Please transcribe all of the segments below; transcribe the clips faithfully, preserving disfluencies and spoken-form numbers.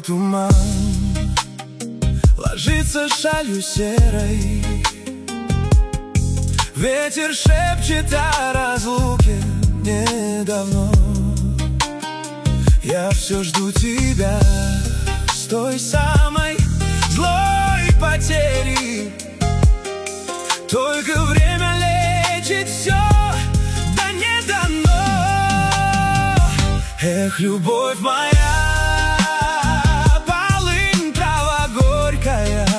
туман ложится шалью серой. Ветер шепчет о разлуке недавно. Я все жду тебя с той самой злой потери. Только время лечит все, да не дано. Эх, любовь моя, полынь, трава горькая,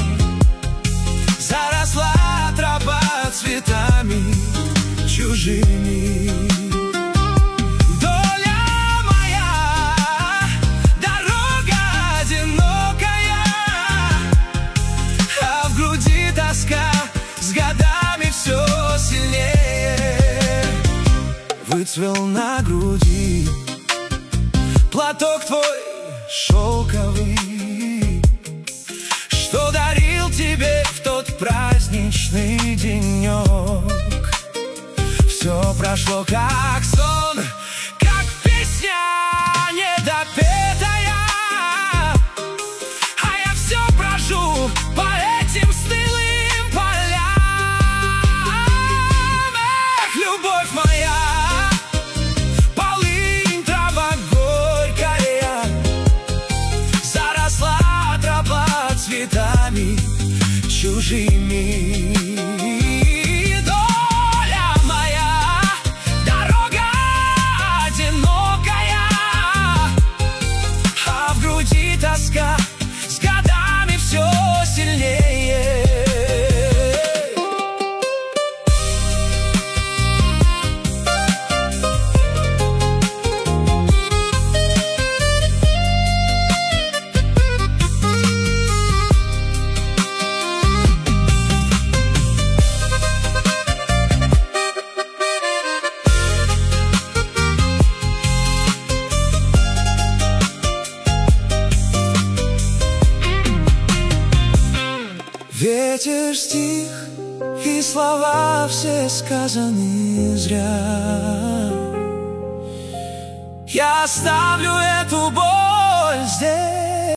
заросла тропа цветами чужими. Доля моя, дорога одинокая, а в груди тоска с годами все сильнее. Выцвел на груди платок твой шелковый, что дарил тебе в тот праздничный денек. Все прошло как сон, как песня недопетая, а я все брожу по этим стылым полям. Эх, любовь моя, полынь, трава горькая, заросла тропа цветами чужими. Доля моя, дорога одинокая, а в груди тоска с годами все сильнее. Ветер стих, и слова все сказаны зря. Я оставлю эту боль здесь.